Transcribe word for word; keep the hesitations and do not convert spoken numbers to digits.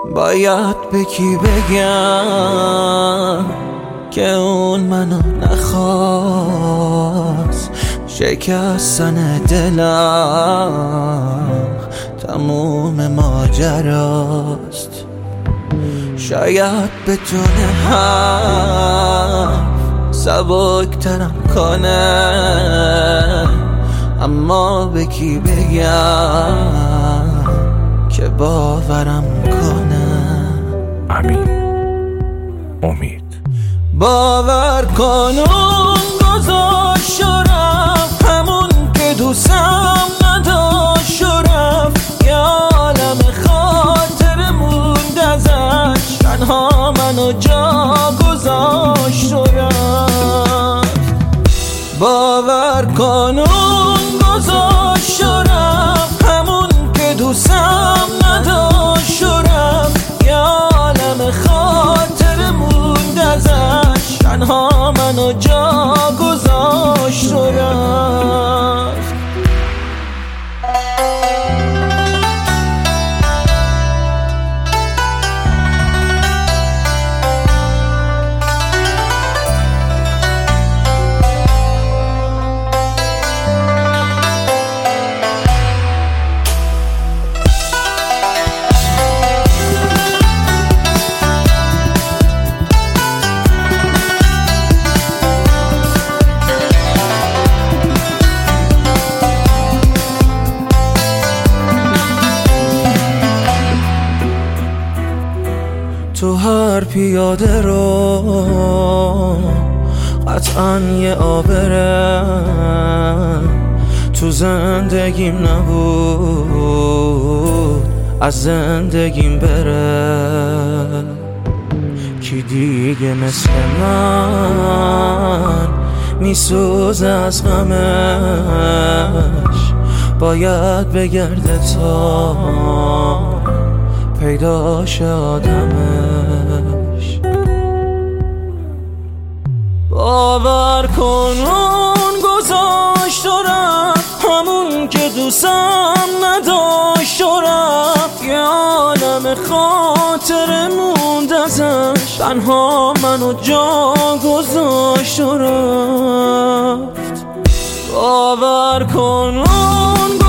باید به کی بگم که اون منو نخواست؟ شکستن دلم تموم ماجراست. شاید بتونه حرف سبکترم کنه، اما به کی بگم که باورم کنه؟ امین امید. باور کن اون گذاشت و رفت، همون که دوستم نداشت و رفت. یه عالم خاطر موند ازش، تنها منو جا گذاشت و رفت. باور کن اون گذاشت و رفت، همون که دوستم نداشت و رفت. یه عالم خاطر موند ازش، تنها منو جا گذاشت و رفت. تو هر پیاده رو قطعاً یه آبره، تو زندگیم نبود از زندگیم بره. کی دیگه مثل من میسوزه از غمش؟ باید بگرده تا پیداش آدمش. باور کن اون گذاشت و رفت، همون که دوستم نداشت و رفت. یه عالم خاطر موند ازش، تنها منو جا گذاشت و رفت. باور کن اون